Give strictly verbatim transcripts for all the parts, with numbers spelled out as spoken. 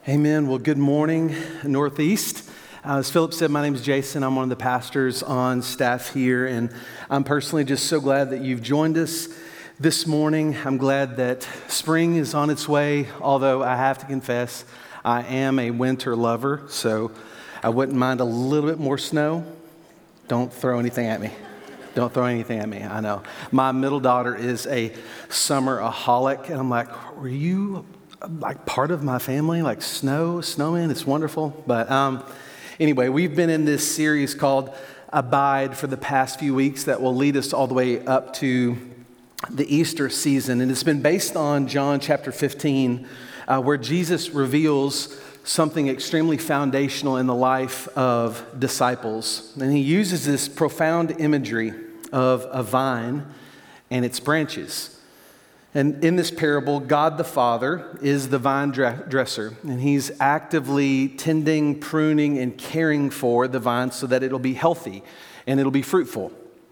Amen. Well, good morning, Northeast. Uh, as Philip said, my name is Jason. I'm one of the pastors on staff here, and I'm personally just so glad that you've joined us this morning. I'm glad that spring is on its way, although I have to confess, I am a winter lover, so I wouldn't mind a little bit more snow. Don't throw anything at me. Don't throw anything at me, I know. My middle daughter is a summer-aholic, and I'm like, were you like part of my family, like snow, snowman? It's wonderful. But um, anyway, we've been in this series called Abide for the past few weeks that will lead us all the way up to the Easter season. And it's been based on John chapter fifteen, uh, where Jesus reveals something extremely foundational in the life of disciples. And he uses this profound imagery of a vine and its branches. And in this parable, God the Father is the vine dresser, and he's actively tending, pruning, and caring for the vine so that it'll be healthy and it'll be fruitful.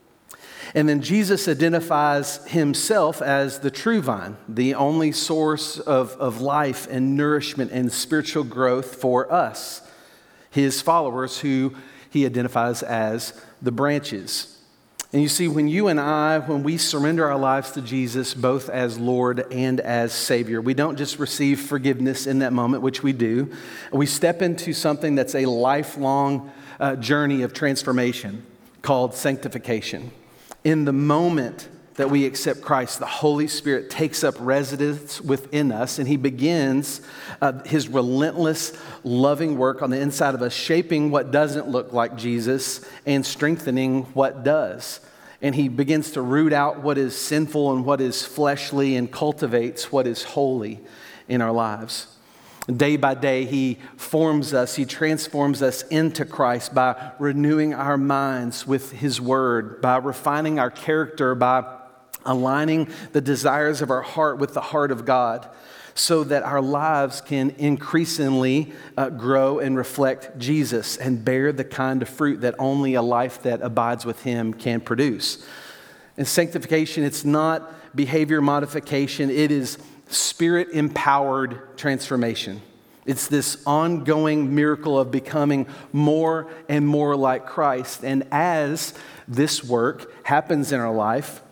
And then Jesus identifies himself as the true vine, the only source of, of life and nourishment and spiritual growth for us, his followers, who he identifies as the branches. And you see, when you and I, when we surrender our lives to Jesus, both as Lord and as Savior, we don't just receive forgiveness in that moment, which we do. We step into something that's a lifelong uh, journey of transformation called sanctification. In the moment that we accept Christ, the Holy Spirit takes up residence within us, and he begins uh, his relentless, loving work on the inside of us, shaping what doesn't look like Jesus and strengthening what does. And he begins to root out what is sinful and what is fleshly and cultivates what is holy in our lives. Day by day, he forms us, he transforms us into Christ by renewing our minds with his word, by refining our character, by aligning the desires of our heart with the heart of God, so that our lives can increasingly uh, grow and reflect Jesus and bear the kind of fruit that only a life that abides with him can produce. And sanctification, it's not behavior modification, it is Spirit-empowered transformation. It's this ongoing miracle of becoming more and more like Christ. And as this work happens in our life,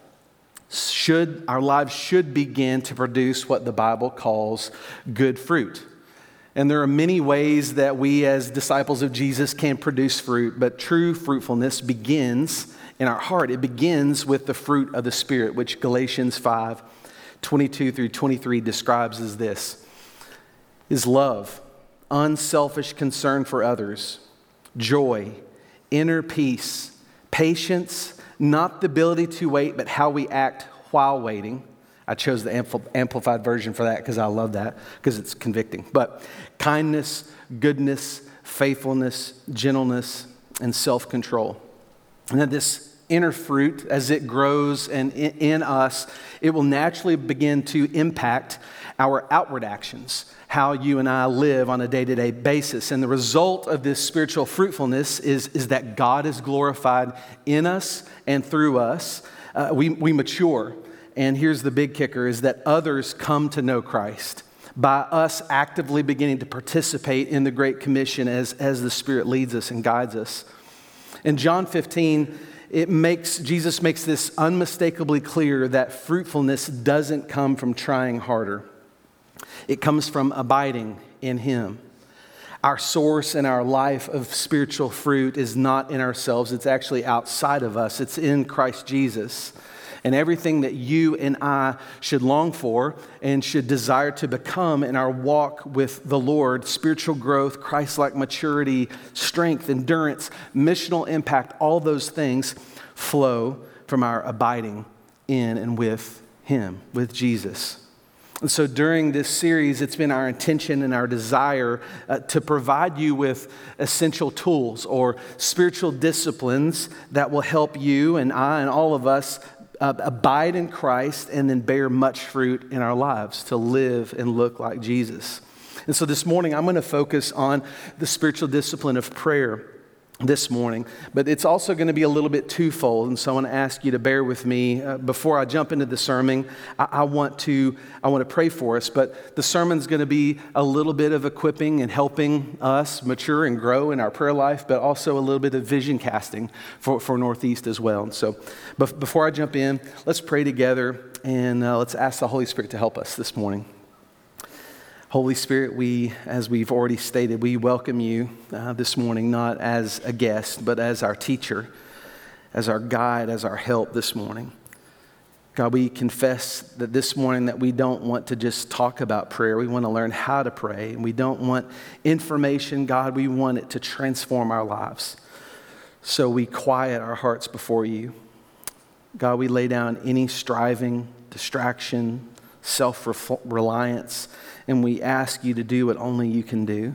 should our lives should begin to produce what the Bible calls good fruit. And there are many ways that we as disciples of Jesus can produce fruit, but true fruitfulness begins in our heart. It begins with the fruit of the Spirit, which Galatians five twenty-two through twenty-three describes as this: is love, unselfish concern for others, joy, inner peace, patience, not the ability to wait, but how we act while waiting. I chose the ampl- amplified version for that because I love that, because it's convicting. But kindness, goodness, faithfulness, gentleness, and self-control. And then this inner fruit, as it grows and in, in us, it will naturally begin to impact our outward actions, how you and I live on a day-to-day basis. And the result of this spiritual fruitfulness is, is that God is glorified in us and through us. Uh, we, we mature. And here's the big kicker, is that others come to know Christ by us actively beginning to participate in the Great Commission as, as the Spirit leads us and guides us. In John fifteen, it makes Jesus makes this unmistakably clear that fruitfulness doesn't come from trying harder. It comes from abiding in him. Our source and our life of spiritual fruit is not in ourselves. It's actually outside of us. It's in Christ Jesus. And everything that you and I should long for and should desire to become in our walk with the Lord, spiritual growth, Christ-like maturity, strength, endurance, missional impact, all those things flow from our abiding in and with him, with Jesus. And so during this series, it's been our intention and our desire uh, to provide you with essential tools or spiritual disciplines that will help you and I and all of us uh, abide in Christ and then bear much fruit in our lives to live and look like Jesus. And so this morning, I'm going to focus on the spiritual discipline of prayer. this morning, but it's also going to be a little bit twofold, and so I want to ask you to bear with me. Uh, before I jump into the sermon, I, I want to I want to pray for us, but the sermon's going to be a little bit of equipping and helping us mature and grow in our prayer life, but also a little bit of vision casting for, for Northeast as well. And so but before I jump in, let's pray together, and uh, let's ask the Holy Spirit to help us this morning. Holy Spirit, we, as we've already stated, we welcome you uh, this morning, not as a guest, but as our teacher, as our guide, as our help this morning. God, we confess that this morning that we don't want to just talk about prayer. We want to learn how to pray. And we don't want information, God. We want it to transform our lives. So we quiet our hearts before you. God, we lay down any striving, distraction, self-reliance, and we ask you to do what only you can do.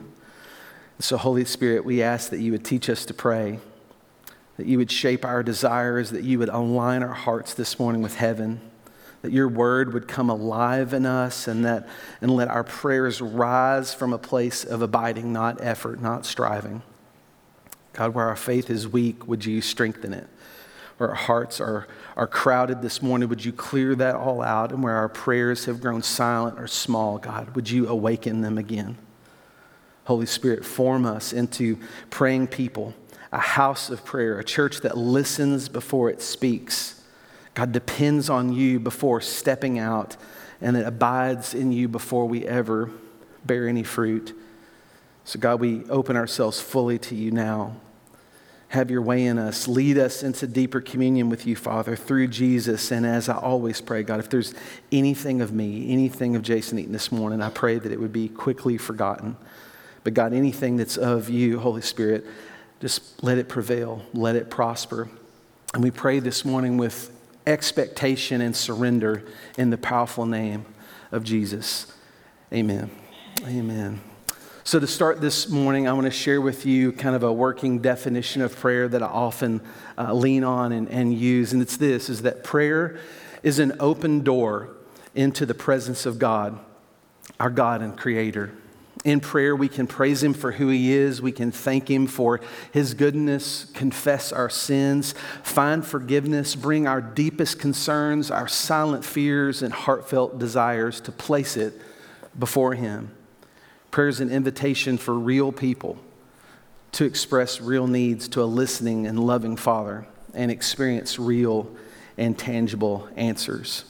So Holy Spirit, we ask that you would teach us to pray, that you would shape our desires, that you would align our hearts this morning with heaven, that your word would come alive in us, and that and let our prayers rise from a place of abiding, not effort, not striving. God, where our faith is weak, would you strengthen it? Where our hearts are, are crowded this morning, would you clear that all out? And where our prayers have grown silent or small, God, would you awaken them again? Holy Spirit, form us into praying people, a house of prayer, a church that listens before it speaks. God, depends on you before stepping out, and it abides in you before we ever bear any fruit. So God, we open ourselves fully to you now. Have your way in us. Lead us into deeper communion with you, Father, through Jesus. And as I always pray, God, if there's anything of me, anything of Jason Eaton this morning, I pray that it would be quickly forgotten. But God, anything that's of you, Holy Spirit, just let it prevail. Let it prosper. And we pray this morning with expectation and surrender in the powerful name of Jesus. Amen. Amen. So to start this morning, I want to share with you kind of a working definition of prayer that I often uh, lean on and, and use. And it's this, is that prayer is an open door into the presence of God, our God and Creator. In prayer, we can praise Him for who He is. We can thank Him for His goodness, confess our sins, find forgiveness, bring our deepest concerns, our silent fears, and heartfelt desires to place it before Him. Prayer is an invitation for real people to express real needs to a listening and loving Father and experience real and tangible answers.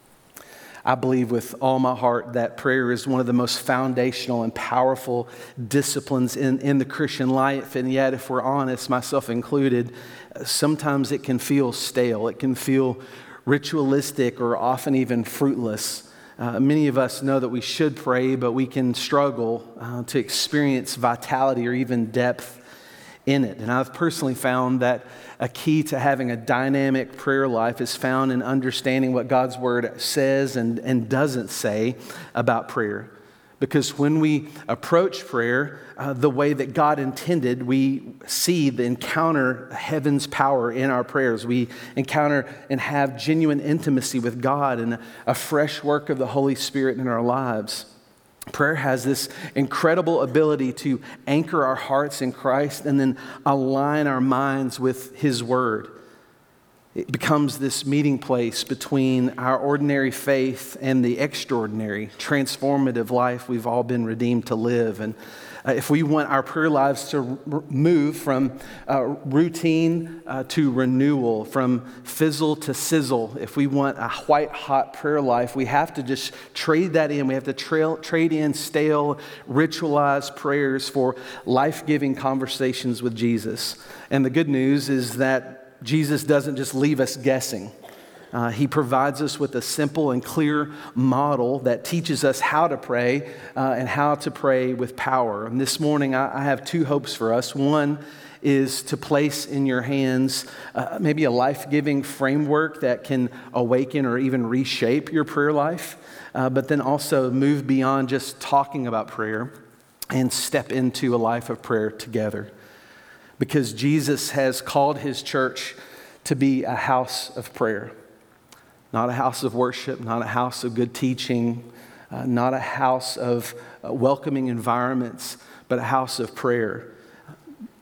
I believe with all my heart that prayer is one of the most foundational and powerful disciplines in, in the Christian life. And yet, if we're honest, myself included, sometimes it can feel stale. It can feel ritualistic or often even fruitless. Uh, many of us know that we should pray, but we can struggle uh, to experience vitality or even depth in it. And I've personally found that a key to having a dynamic prayer life is found in understanding what God's Word says and, and doesn't say about prayer. Because when we approach prayer uh, the way that God intended, we see the encounter heaven's power in our prayers. We encounter and have genuine intimacy with God and a fresh work of the Holy Spirit in our lives. Prayer has this incredible ability to anchor our hearts in Christ and then align our minds with His Word. It becomes this meeting place between our ordinary faith and the extraordinary, transformative life we've all been redeemed to live. And uh, if we want our prayer lives to r- move from uh, routine uh, to renewal, from fizzle to sizzle, if we want a white-hot prayer life, we have to just trade that in. We have to trail, trade in stale, ritualized prayers for life-giving conversations with Jesus. And the good news is that Jesus doesn't just leave us guessing. Uh, he provides us with a simple and clear model that teaches us how to pray uh, and how to pray with power. And this morning, I, I have two hopes for us. One is to place in your hands uh, maybe a life-giving framework that can awaken or even reshape your prayer life, uh, but then also move beyond just talking about prayer and step into a life of prayer together. Because Jesus has called His church to be a house of prayer. Not a house of worship, not a house of good teaching, uh, not a house of uh, welcoming environments, but a house of prayer.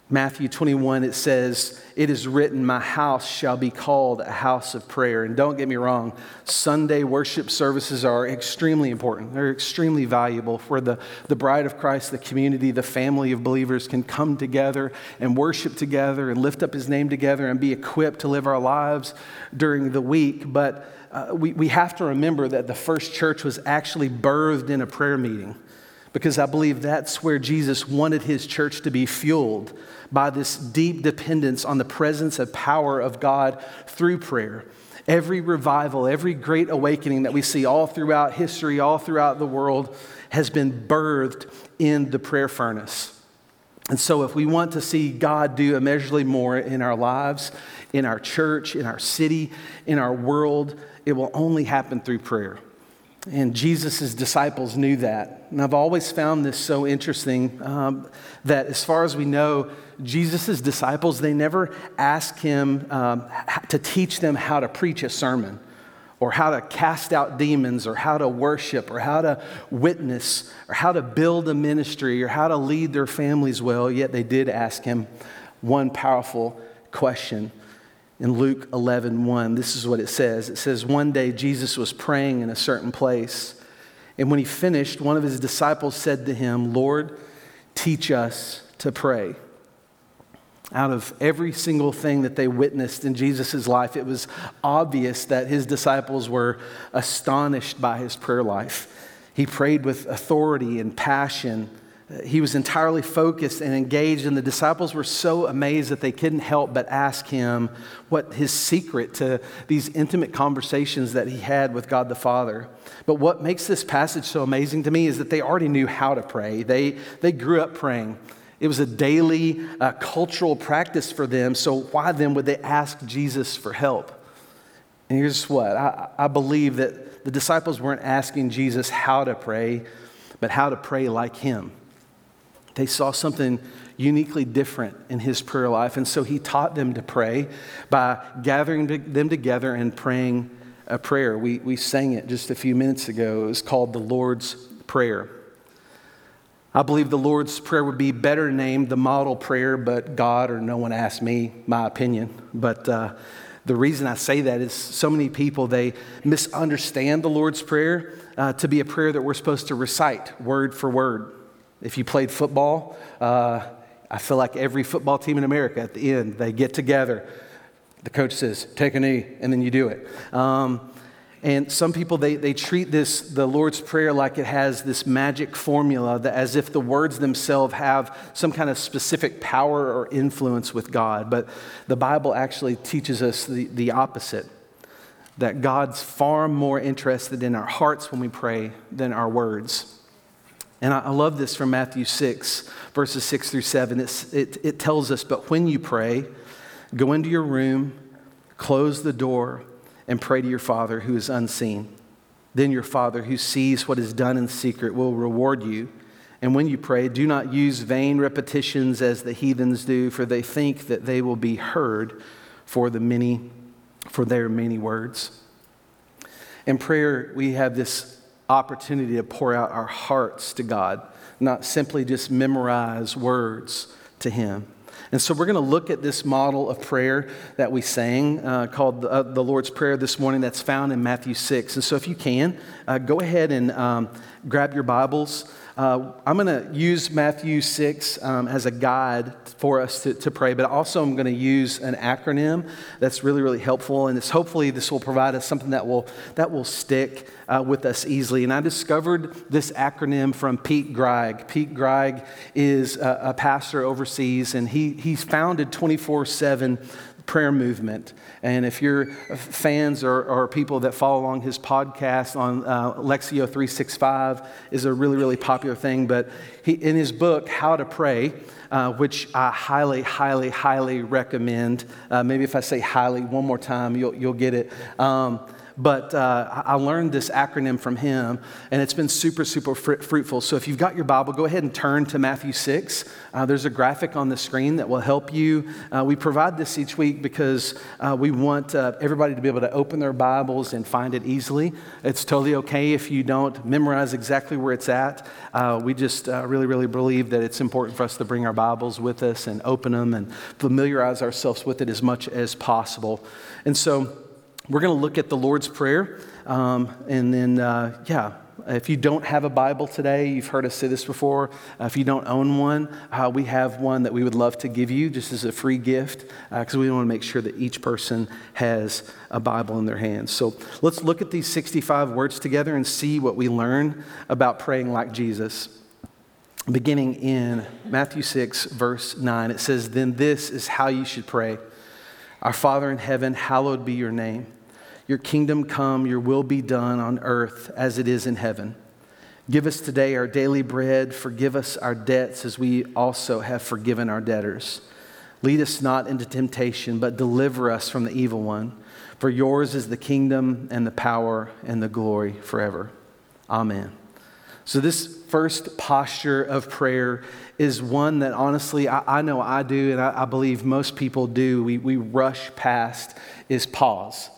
Matthew twenty-one, it says, "It is written, my house shall be called a house of prayer." And don't get me wrong, Sunday worship services are extremely important. They're extremely valuable for the, the bride of Christ, the community, the family of believers can come together and worship together and lift up his name together and be equipped to live our lives during the week. But uh, we, we have to remember that the first church was actually birthed in a prayer meeting, because I believe that's where Jesus wanted his church to be fueled, by this deep dependence on the presence and power of God through prayer. Every revival, every great awakening that we see all throughout history, all throughout the world, has been birthed in the prayer furnace. And so if we want to see God do immeasurably more in our lives, in our church, in our city, in our world, it will only happen through prayer. And Jesus' disciples knew that. And I've always found this so interesting um, that as far as we know, Jesus' disciples, they never asked him um, to teach them how to preach a sermon or how to cast out demons or how to worship or how to witness or how to build a ministry or how to lead their families well. Yet they did ask him one powerful question. In Luke eleven one, this is what it says. It says, "One day Jesus was praying in a certain place, and when he finished, one of his disciples said to him, 'Lord, teach us to pray.'" Out of every single thing that they witnessed in Jesus' life, it was obvious that his disciples were astonished by his prayer life. He prayed with authority and passion. He was entirely focused and engaged, and the disciples were so amazed that they couldn't help but ask him what his secret to these intimate conversations that he had with God the Father. But what makes this passage so amazing to me is that they already knew how to pray. They, they grew up praying. It was a daily uh, cultural practice for them, so why then would they ask Jesus for help? And here's what, I, I believe that the disciples weren't asking Jesus how to pray, but how to pray like him. They saw something uniquely different in his prayer life, and so he taught them to pray by gathering them together and praying a prayer. We, we sang it just a few minutes ago. It was called the Lord's Prayer. I believe the Lord's Prayer would be better named the model prayer, but God or no one asked me my opinion. But uh, the reason I say that is so many people, they misunderstand the Lord's Prayer uh, to be a prayer that we're supposed to recite word for word. If you played football, uh, I feel like every football team in America, at the end, they get together. The coach says, "Take a knee," and then you do it. Um, and some people, they they treat this, the Lord's Prayer, like it has this magic formula, that as if the words themselves have some kind of specific power or influence with God. But the Bible actually teaches us the, the opposite, that God's far more interested in our hearts when we pray than our words. And I love this from Matthew six, verses six through seven. It's, it, it tells us, "But when you pray, go into your room, close the door, and pray to your Father who is unseen. Then your Father who sees what is done in secret will reward you. And when you pray, do not use vain repetitions as the heathens do, for they think that they will be heard for the many, for their many words." In prayer, we have this opportunity to pour out our hearts to God, not simply just memorize words to him. And so we're going to look at this model of prayer that we sang uh, called the, uh, the Lord's Prayer this morning, that's found in Matthew six. And so if you can, uh, go ahead and um, grab your Bibles. Uh, I'm going to use Matthew six um, as a guide for us to, to pray, but also I'm going to use an acronym that's really, really helpful. And it's hopefully this will provide us something that will that will stick uh, with us easily. And I discovered this acronym from Pete Greig. Pete Greig is a, a pastor overseas, and he he's founded twenty-four seven prayer movement. And if you're fans or, or people that follow along his podcast on uh, Lectio three sixty-five is a really, really popular thing. But he, in his book, How to Pray, uh, which I highly, highly, highly recommend. Uh, maybe if I say highly one more time, you'll, you'll get it. Um, but uh, I learned this acronym from him, and it's been super, super fr- fruitful. So if you've got your Bible, go ahead and turn to Matthew six. Uh, there's a graphic on the screen that will help you. Uh, we provide this each week because uh, we want uh, everybody to be able to open their Bibles and find it easily. It's totally okay if you don't memorize exactly where it's at. Uh, we just uh, really, really believe that it's important for us to bring our Bibles with us and open them and familiarize ourselves with it as much as possible. And so we're going to look at the Lord's Prayer. Um, and then, uh, yeah, if you don't have a Bible today, you've heard us say this before. Uh, if you don't own one, uh, we have one that we would love to give you just as a free gift because uh, we want to make sure that each person has a Bible in their hands. So let's look at these sixty-five words together and see what we learn about praying like Jesus. Beginning in Matthew six, verse nine, it says, "Then this is how you should pray. Our Father in heaven, hallowed be your name. Your kingdom come, your will be done on earth as it is in heaven. Give us today our daily bread. Forgive us our debts as we also have forgiven our debtors. Lead us not into temptation, but deliver us from the evil one. For yours is the kingdom and the power and the glory forever. Amen." So this first posture of prayer is one that honestly, I, I know I do, and I, I believe most people do. We, we rush past is pause.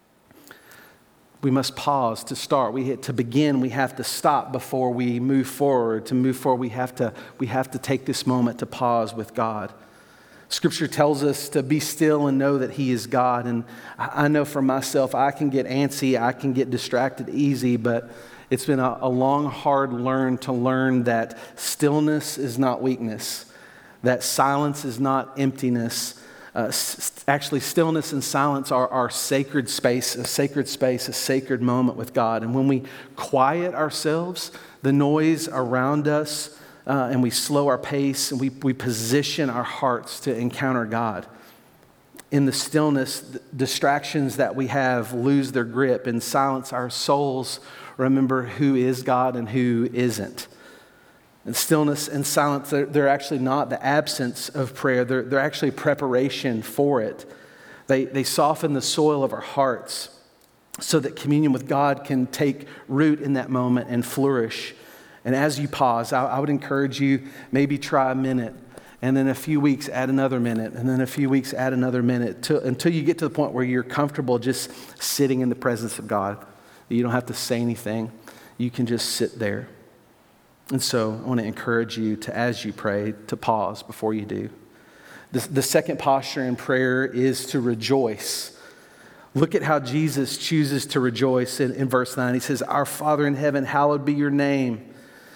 We must pause to start. We to begin, we have to stop before we move forward. To move forward, we have to we have to take this moment to pause with God. Scripture tells us to be still and know that He is God. And I know for myself, I can get antsy, I can get distracted easy, but it's been a, a long, hard learn to learn that stillness is not weakness, that silence is not emptiness. Uh, s- actually, stillness and silence are our sacred space, a sacred space, a sacred moment with God. And when we quiet ourselves, the noise around us, uh, and we slow our pace, and we, we position our hearts to encounter God. In the stillness, the distractions that we have lose their grip. In silence, our souls remember who is God and who isn't. And stillness and silence, they're, they're actually not the absence of prayer. They're, they're actually preparation for it. They, they soften the soil of our hearts so that communion with God can take root in that moment and flourish. And as you pause, I, I would encourage you, maybe try a minute, and then a few weeks add another minute, and then a few weeks add another minute to, until you get to the point where you're comfortable just sitting in the presence of God. You don't have to say anything. You can just sit there. And so I want to encourage you to, as you pray, to pause before you do. The, the second posture in prayer is to rejoice. Look at how Jesus chooses to rejoice in, in verse nine. He says, "Our Father in heaven, hallowed be your name."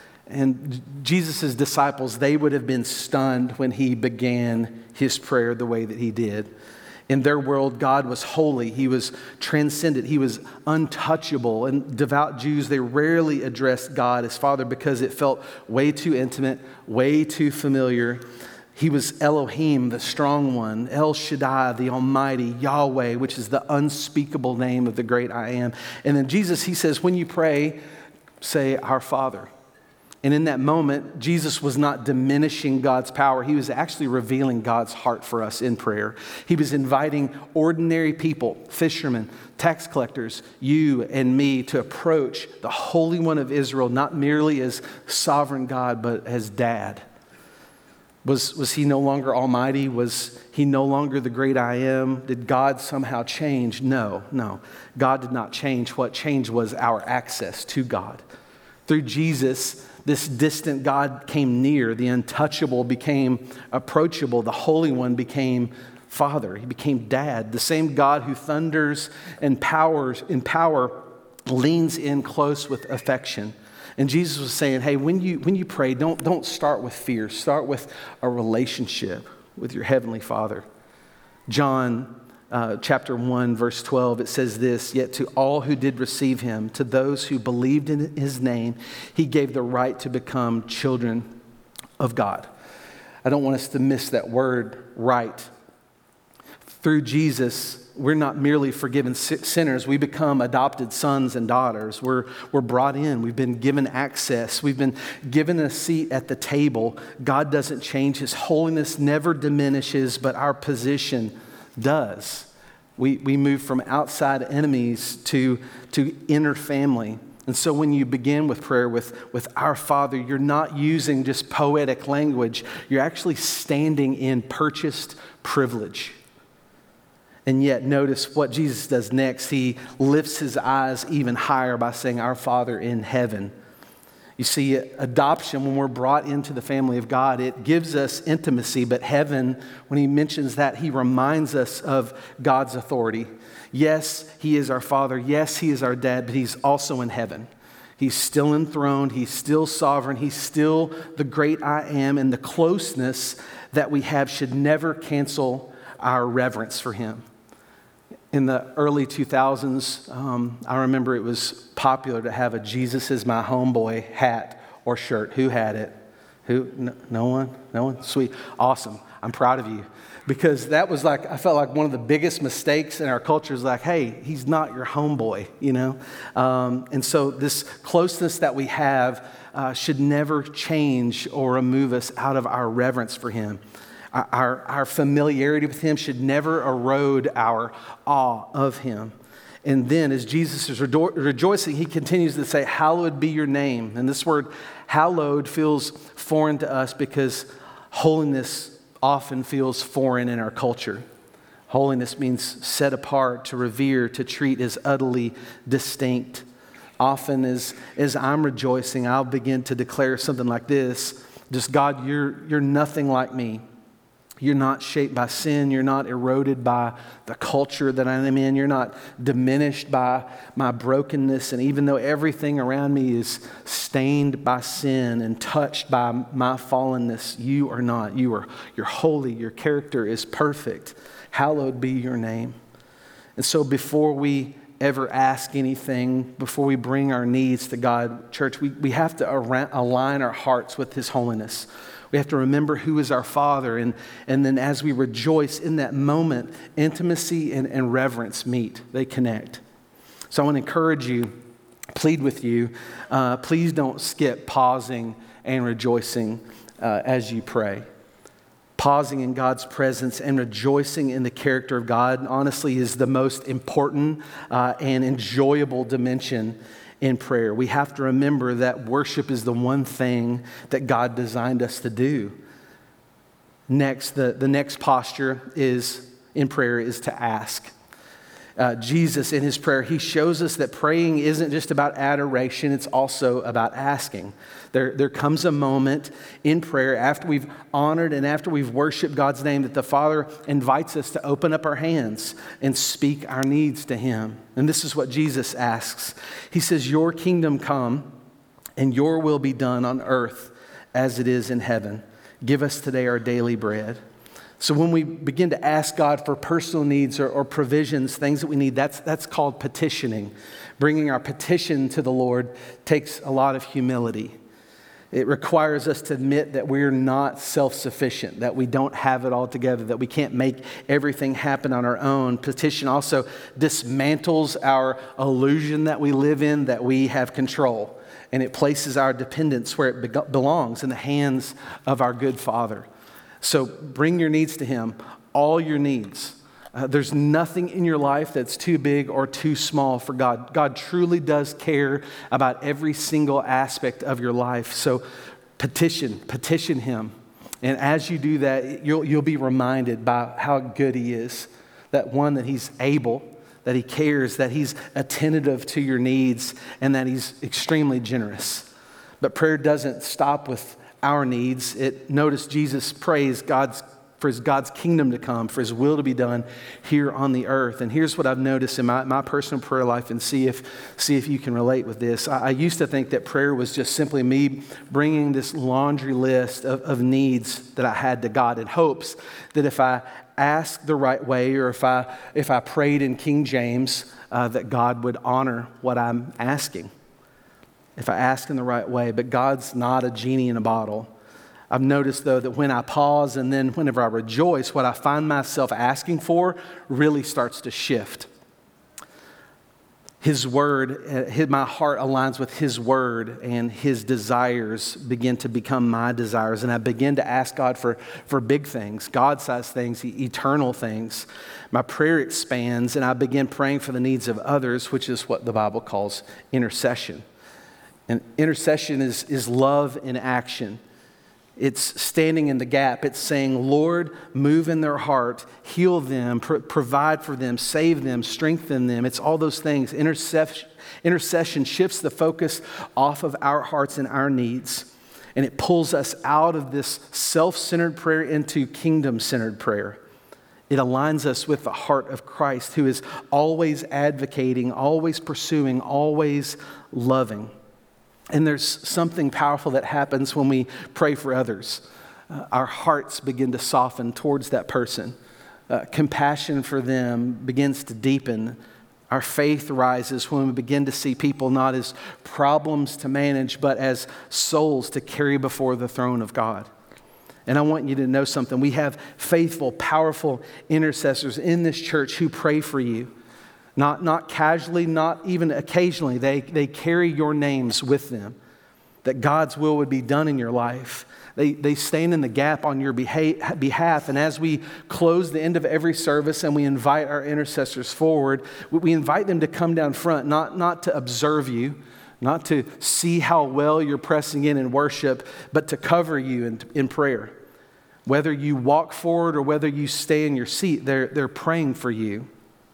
And Jesus' disciples, they would have been stunned when he began his prayer the way that he did. In their world, God was holy. He was transcendent. He was untouchable. And devout Jews, they rarely addressed God as Father because it felt way too intimate, way too familiar. He was Elohim, the strong one, El Shaddai, the Almighty, Yahweh, which is the unspeakable name of the great I am. And then Jesus, he says, when you pray, say, "Our Father." And in that moment, Jesus was not diminishing God's power. He was actually revealing God's heart for us in prayer. He was inviting ordinary people, fishermen, tax collectors, you and me, to approach the Holy One of Israel, not merely as sovereign God, but as Dad. Was, was he no longer almighty? Was he no longer the great I am? Did God somehow change? No, no. God did not change. What changed was our access to God. Through Jesus, this distant God came near. The untouchable became approachable. The Holy One became Father. He became Dad. The same God who thunders and powers in power leans in close with affection. And Jesus was saying, hey, when you when you pray, don't, don't start with fear. Start with a relationship with your Heavenly Father. John Uh, chapter one, verse twelve, it says this, "Yet to all who did receive him, to those who believed in his name, he gave the right to become children of God." I don't want us to miss that word, right. Through Jesus, we're not merely forgiven sinners. We become adopted sons and daughters. We're, we're brought in. We've been given access. We've been given a seat at the table. God doesn't change. His holiness never diminishes, but our position does. We, we move from outside enemies to, to inner family. And so when you begin with prayer with, with Our Father, you're not using just poetic language. You're actually standing in purchased privilege. And yet notice what Jesus does next. He lifts his eyes even higher by saying, Our Father in heaven. You see, adoption, when we're brought into the family of God, it gives us intimacy. But heaven, when he mentions that, he reminds us of God's authority. Yes, he is our Father. Yes, he is our dad, but he's also in heaven. He's still enthroned. He's still sovereign. He's still the great I am. And the closeness that we have should never cancel our reverence for him. In the early two thousands, um, I remember it was popular to have a Jesus is my homeboy hat or shirt. Who had it? Who? No, no one? No one? Sweet. Awesome. I'm proud of you. Because that was like, I felt like one of the biggest mistakes in our culture is like, hey, he's not your homeboy, you know? Um, and so this closeness that we have uh, should never change or remove us out of our reverence for him. Our, our familiarity with him should never erode our awe of him. And then as Jesus is rejo- rejoicing, he continues to say, hallowed be your name. And this word hallowed feels foreign to us because holiness often feels foreign in our culture. Holiness means set apart, to revere, to treat as utterly distinct. Often as, as I'm rejoicing, I'll begin to declare something like this. Just, God, you're, you're nothing like me. You're not shaped by sin. You're not eroded by the culture that I'm in. You're not diminished by my brokenness. And even though everything around me is stained by sin and touched by my fallenness, you are not. You are, you're holy. Your character is perfect. Hallowed be your name. And so before we ever ask anything, before we bring our needs to God, church, we, we have to align our hearts with his holiness. We have to remember who is our Father. And, and then as we rejoice in that moment, intimacy and, and reverence meet. They connect. So I want to encourage you, plead with you, uh, please don't skip pausing and rejoicing uh, as you pray. Pausing in God's presence and rejoicing in the character of God, honestly, is the most important uh, and enjoyable dimension in prayer. We have to remember that worship is the one thing that God designed us to do. Next, the, the next posture is in prayer is to ask. Uh, Jesus, in his prayer, he shows us that praying isn't just about adoration, it's also about asking. There, there comes a moment in prayer after we've honored and after we've worshiped God's name that the Father invites us to open up our hands and speak our needs to him. And this is what Jesus asks. He says, your kingdom come and your will be done on earth as it is in heaven. Give us today our daily bread. So when we begin to ask God for personal needs or, or provisions, things that we need, that's, that's called petitioning. Bringing our petition to the Lord takes a lot of humility. It requires us to admit that we're not self-sufficient, that we don't have it all together, that we can't make everything happen on our own. Petition also dismantles our illusion that we live in, that we have control. And it places our dependence where it be- belongs, in the hands of our good Father. So bring your needs to him, all your needs. Uh, there's nothing in your life that's too big or too small for God. God truly does care about every single aspect of your life. So petition, petition him. And as you do that, you'll, you'll be reminded by how good he is. That one, that he's able, that he cares, that he's attentive to your needs, and that he's extremely generous. But prayer doesn't stop with our needs. It notice Jesus prays God's for his God's kingdom to come, for his will to be done here on the earth. And here's what I've noticed in my, my personal prayer life, and see if see if you can relate with this. I, I used to think that prayer was just simply me bringing this laundry list of, of needs that I had to God in hopes that if I asked the right way, or if I if I prayed in King James, uh, that God would honor what I'm asking. If I ask in the right way. But God's not a genie in a bottle. I've noticed, though, that when I pause and then whenever I rejoice, what I find myself asking for really starts to shift. His word, uh, his, my heart aligns with His word, and His desires begin to become my desires. And I begin to ask God for, for big things, God-sized things, eternal things. My prayer expands, and I begin praying for the needs of others, which is what the Bible calls intercession. And intercession is, is love in action. It's standing in the gap. It's saying, Lord, move in their heart, heal them, pr- provide for them, save them, strengthen them. It's all those things. Intercession, intercession shifts the focus off of our hearts and our needs, and it pulls us out of this self-centered prayer into kingdom-centered prayer. It aligns us with the heart of Christ, who is always advocating, always pursuing, always loving. And there's something powerful that happens when we pray for others. Uh, our hearts begin to soften towards that person. Uh, compassion for them begins to deepen. Our faith rises when we begin to see people not as problems to manage, but as souls to carry before the throne of God. And I want you to know something. We have faithful, powerful intercessors in this church who pray for you. Not, not casually, not even occasionally. They, they carry your names with them, that God's will would be done in your life. They, they stand in the gap on your beha- behalf. And as we close the end of every service and we invite our intercessors forward, we invite them to come down front, not, not to observe you, not to see how well you're pressing in in worship, but to cover you in, in prayer. Whether you walk forward or whether you stay in your seat, they're, they're praying for you.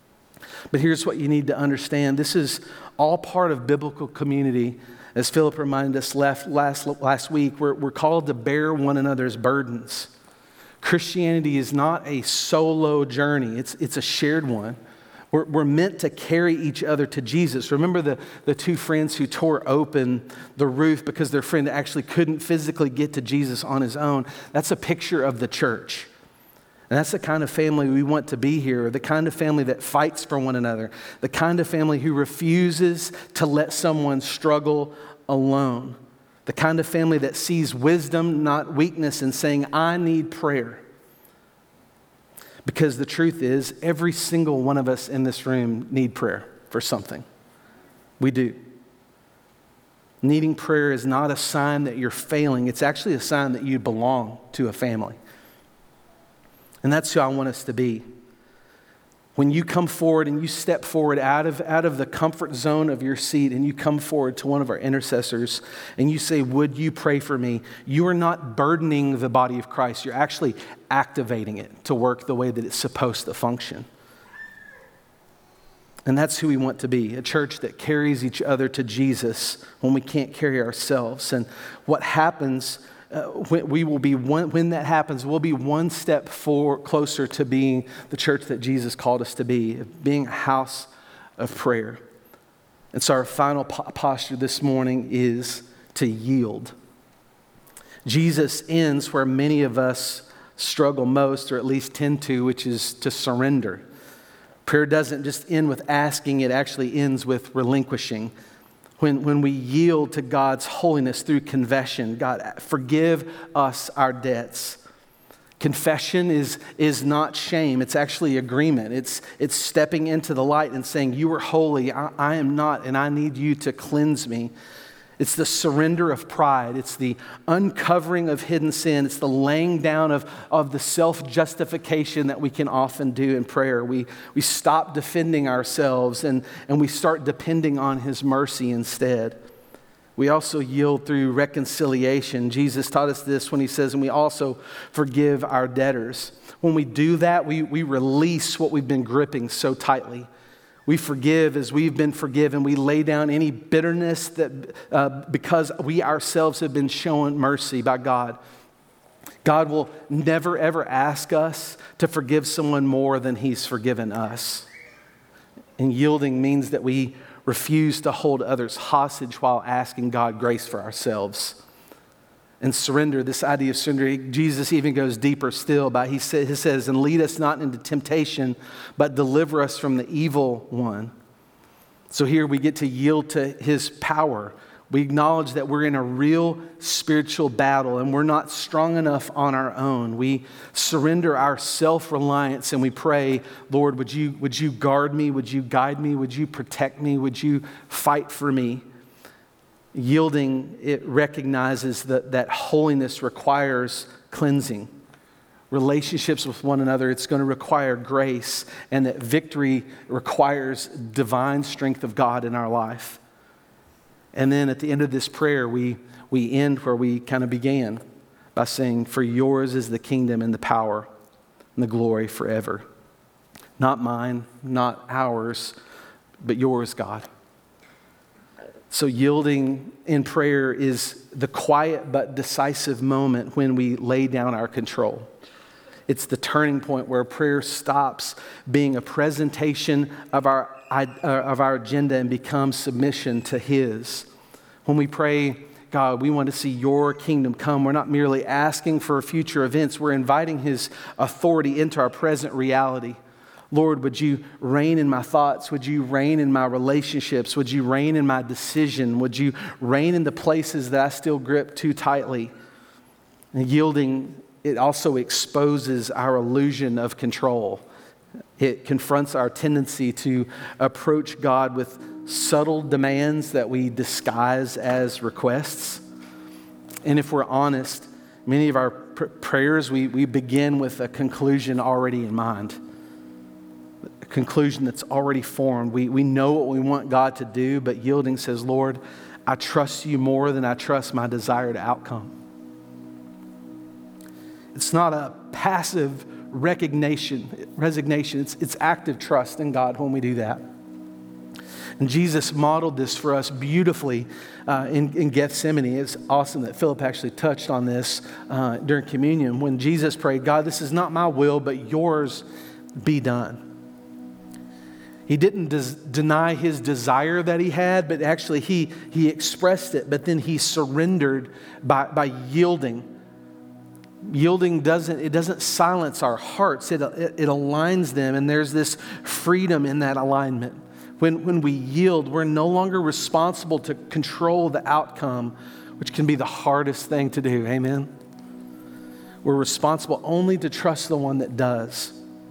But here's what you need to understand. This is all part of biblical community. As Philip reminded us last, last, last week, we're, we're called to bear one another's burdens. Christianity is not a solo journey. It's, it's a shared one. We're, we're meant to carry each other to Jesus. Remember the, the two friends who tore open the roof because their friend actually couldn't physically get to Jesus on his own? That's a picture of the church. And that's the kind of family we want to be here, the kind of family that fights for one another, the kind of family who refuses to let someone struggle alone, the kind of family that sees wisdom, not weakness, and saying, I need prayer. Because the truth is, every single one of us in this room need prayer for something. We do. Needing prayer is not a sign that you're failing. It's actually a sign that you belong to a family. And that's who I want us to be. When you come forward and you step forward out of, out of the comfort zone of your seat and you come forward to one of our intercessors and you say, would you pray for me? You are not burdening the body of Christ. You're actually activating it to work the way that it's supposed to function. And that's who we want to be, a church that carries each other to Jesus when we can't carry ourselves. And what happens Uh, when we will be one, when that happens, we'll be one step for, closer to being the church that Jesus called us to be, being a house of prayer. And so our final po- posture this morning is to yield. Jesus ends where many of us struggle most, or at least tend to, which is to surrender. Prayer doesn't just end with asking, it actually ends with relinquishing. When, when we yield to God's holiness through confession, God, forgive us our debts. Confession is, is not shame. It's actually agreement. It's, it's stepping into the light and saying, you are holy, I, I am not, and I need you to cleanse me. It's the surrender of pride. It's the uncovering of hidden sin. It's the laying down of, of the self-justification that we can often do in prayer. We, we stop defending ourselves and, and we start depending on His mercy instead. We also yield through reconciliation. Jesus taught us this when He says, and we also forgive our debtors. When we do that, we, we release what we've been gripping so tightly. We forgive as we've been forgiven. We lay down any bitterness that uh, because we ourselves have been shown mercy by God. God will never, ever ask us to forgive someone more than He's forgiven us. And yielding means that we refuse to hold others hostage while asking God grace for ourselves. And surrender, this idea of surrender, Jesus even goes deeper still by he says, and lead us not into temptation, but deliver us from the evil one. So here we get to yield to His power. We acknowledge that we're in a real spiritual battle and we're not strong enough on our own. We surrender our self-reliance and we pray, Lord, would you, would you guard me? Would you guide me? Would you protect me? Would you fight for me? Yielding, it recognizes that, that holiness requires cleansing. Relationships with one another, it's going to require grace, and that victory requires divine strength of God in our life. And then at the end of this prayer, we, we end where we kind of began by saying, for yours is the kingdom and the power and the glory forever. Not mine, not ours, but yours, God. So yielding in prayer is the quiet but decisive moment when we lay down our control. It's the turning point where prayer stops being a presentation of our, of our agenda and becomes submission to His. When we pray, God, we want to see your kingdom come, we're not merely asking for future events, we're inviting His authority into our present reality. Lord, would you reign in my thoughts? Would you reign in my relationships? Would you reign in my decision? Would you reign in the places that I still grip too tightly? And yielding, it also exposes our illusion of control. It confronts our tendency to approach God with subtle demands that we disguise as requests. And if we're honest, many of our pr- prayers, we, we begin with a conclusion already in mind. A conclusion that's already formed. We, we know what we want God to do, but yielding says, Lord, I trust you more than I trust my desired outcome. It's not a passive resignation. Resignation. It's, it's active trust in God when we do that. And Jesus modeled this for us beautifully uh, in, in Gethsemane. It's awesome that Philip actually touched on this uh, during communion. When Jesus prayed, God, this is not my will, but yours be done. He didn't des- deny his desire that he had, but actually he, he expressed it, but then he surrendered by, by yielding. Yielding doesn't, it doesn't silence our hearts. It, it, it aligns them, and there's this freedom in that alignment. When, when we yield, we're no longer responsible to control the outcome, which can be the hardest thing to do. Amen? We're responsible only to trust the one that does.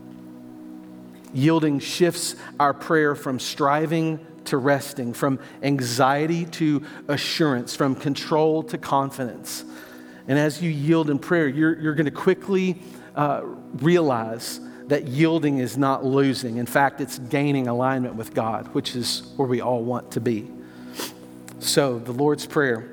Yielding shifts our prayer from striving to resting, from anxiety to assurance, from control to confidence. And as you yield in prayer, you're, you're going to quickly uh, realize that yielding is not losing. In fact, it's gaining alignment with God, which is where we all want to be. So, the Lord's Prayer.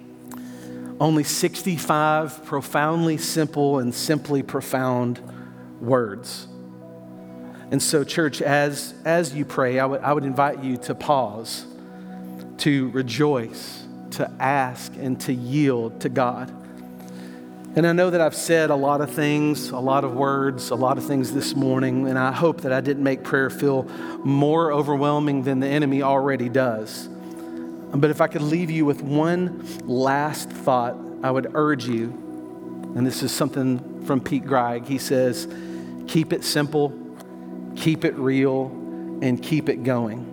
Only sixty-five profoundly simple and simply profound words. And so, church, as, as you pray, I would, I would invite you to pause, to rejoice, to ask, and to yield to God. And I know that I've said a lot of things, a lot of words, a lot of things this morning, and I hope that I didn't make prayer feel more overwhelming than the enemy already does. But if I could leave you with one last thought, I would urge you, and this is something from Pete Greig. He says, keep it simple, keep it real, and keep it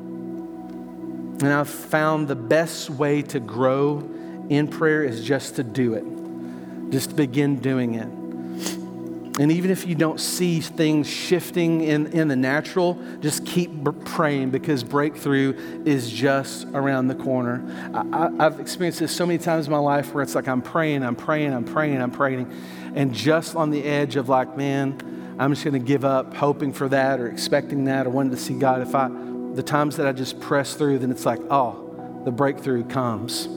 going. And I've found the best way to grow in prayer is just to do it. Just begin doing it. And even if you don't see things shifting in, in the natural, just keep praying, because breakthrough is just around the corner. I, I, I've experienced this so many times in my life where it's like I'm praying, I'm praying, I'm praying, I'm praying, and just on the edge of like, man, I'm just going to give up hoping for that or expecting that or wanting to see God. If I, the times that I just press through, then it's like, oh, the breakthrough comes.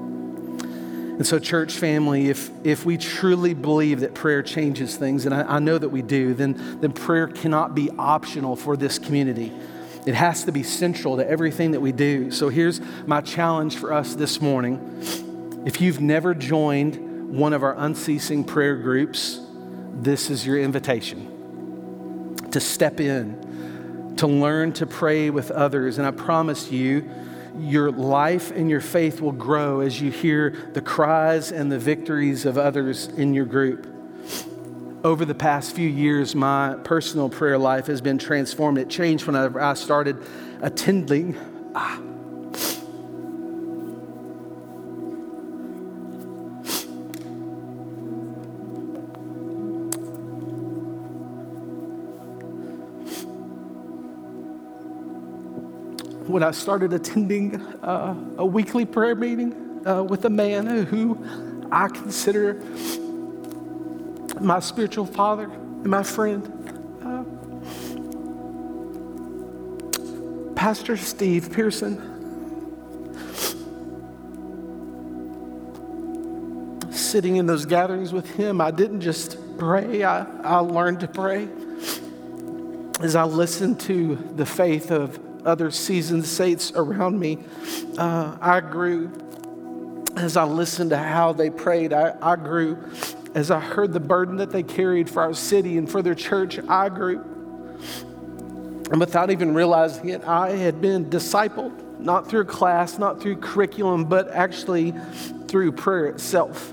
And so, church family, if if we truly believe that prayer changes things, and I, I know that we do, then, then prayer cannot be optional for this community. It has to be central to everything that we do. So here's my challenge for us this morning. If you've never joined one of our unceasing prayer groups, this is your invitation to step in, to learn to pray with others. And I promise you, your life and your faith will grow as you hear the cries and the victories of others in your group. Over the past few years, my personal prayer life has been transformed. It changed whenever I started attending. Ah, when I started attending uh, a weekly prayer meeting uh, with a man who I consider my spiritual father and my friend. Uh, Pastor Steve Pearson. Sitting in those gatherings with him, I didn't just pray, I, I learned to pray. As I listened to the faith of other seasoned saints around me, uh, I grew. As I listened to how they prayed, I, I grew. As I heard the burden that they carried for our city and for their church, I grew. And without even realizing it, I had been discipled, not through class, not through curriculum, but actually through prayer itself.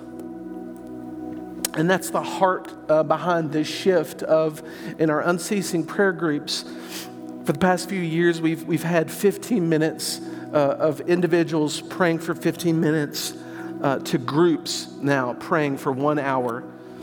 And that's the heart uh, behind this shift of, in our unceasing prayer groups. For the past few years, we've we've had fifteen minutes uh, of individuals praying for fifteen minutes uh, to groups now praying for one hour.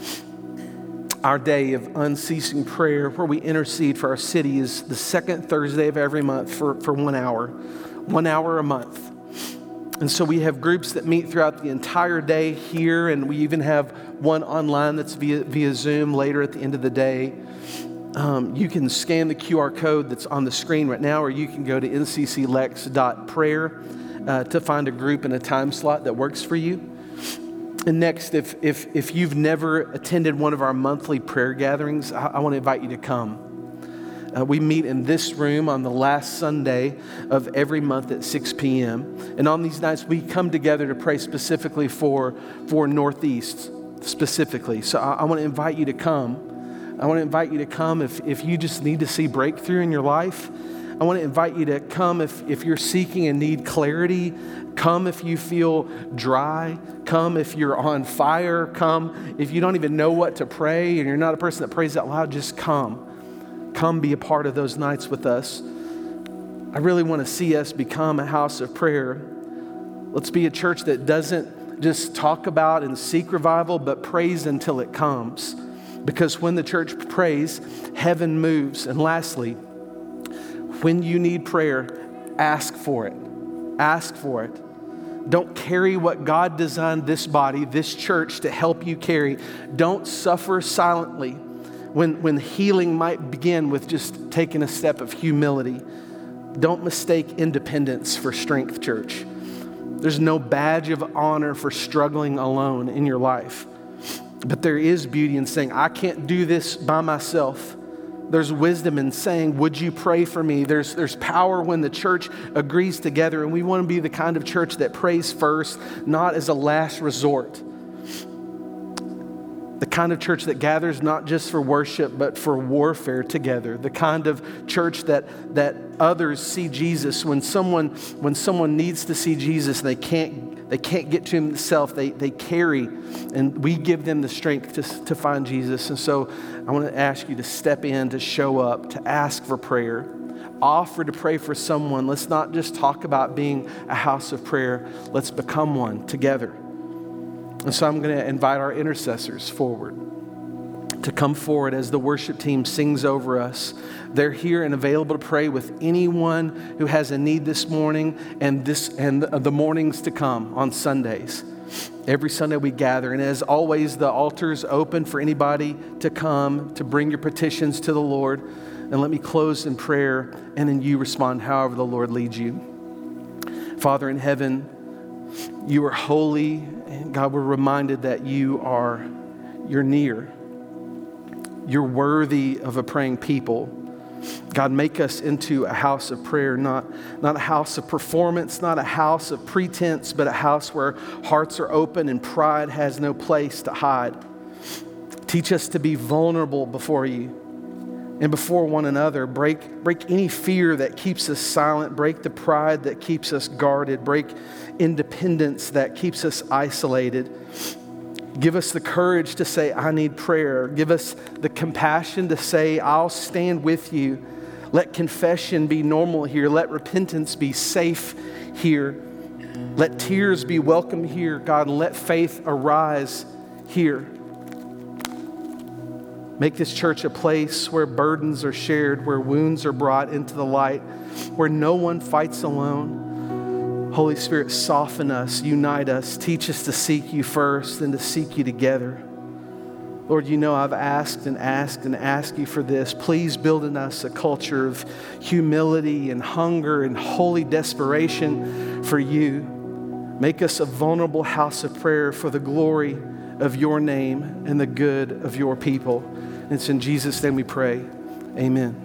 Our day of unceasing prayer where we intercede for our city is the second Thursday of every month for, for one hour, one hour a month. And so we have groups that meet throughout the entire day here, and we even have one online that's via, via Zoom later at the end of the day. Um, you can scan the Q R code that's on the screen right now, or you can go to n c c lex dot prayer uh, to find a group and a time slot that works for you. And next, if if if you've never attended one of our monthly prayer gatherings, I, I want to invite you to come. Uh, we meet in this room on the last Sunday of every month at six p.m. And on these nights, we come together to pray specifically for, for Northeast, specifically. So I, I want to invite you to come. I want to invite you to come if, if you just need to see breakthrough in your life. I want to invite you to come if, if you're seeking and need clarity. Come if you feel dry. Come if you're on fire. Come if you don't even know what to pray and you're not a person that prays out loud, just come. Come be a part of those nights with us. I really want to see us become a house of prayer. Let's be a church that doesn't just talk about and seek revival, but prays until it comes. Because when the church prays, heaven moves. And lastly, when you need prayer, ask for it. Ask for it. Don't carry what God designed this body, this church to help you carry. Don't suffer silently. When, when healing might begin with just taking a step of humility. Don't mistake independence for strength, church. There's no badge of honor for struggling alone in your life. But there is beauty in saying, I can't do this by myself. There's wisdom in saying, would you pray for me? There's, there's power when the church agrees together, and we want to be the kind of church that prays first, not as a last resort. The kind of church that gathers not just for worship, but for warfare together. The kind of church that that others see Jesus. When someone when someone needs to see Jesus, they can't they can't get to him themselves. They they carry, and we give them the strength to to find Jesus. And so I want to ask you to step in, to show up, to ask for prayer, offer to pray for someone. Let's not just talk about being a house of prayer. Let's become one together. And so I'm going to invite our intercessors forward to come forward as the worship team sings over us. They're here and available to pray with anyone who has a need this morning and this and the mornings to come on Sundays. Every Sunday we gather. And as always, the altar's open for anybody to come to bring your petitions to the Lord. And let me close in prayer, and then you respond however the Lord leads you. Father in heaven, you are holy, and God, we're reminded that you are, you're near. You're worthy of a praying people. God, make us into a house of prayer, not, not a house of performance, not a house of pretense, but a house where hearts are open and pride has no place to hide. Teach us to be vulnerable before you and before one another. Break, break any fear that keeps us silent. Break the pride that keeps us guarded. Break independence that keeps us isolated. Give us the courage to say, I need prayer. Give us the compassion to say, I'll stand with you. Let confession be normal here. Let repentance be safe here. Let tears be welcome here, God, and let faith arise here. Make this church a place where burdens are shared, where wounds are brought into the light, where no one fights alone. Holy Spirit, soften us, unite us, teach us to seek you first and to seek you together. Lord, you know I've asked and asked and asked you for this. Please build in us a culture of humility and hunger and holy desperation for you. Make us a vulnerable house of prayer for the glory of your name and the good of your people. And it's in Jesus' name we pray. Amen.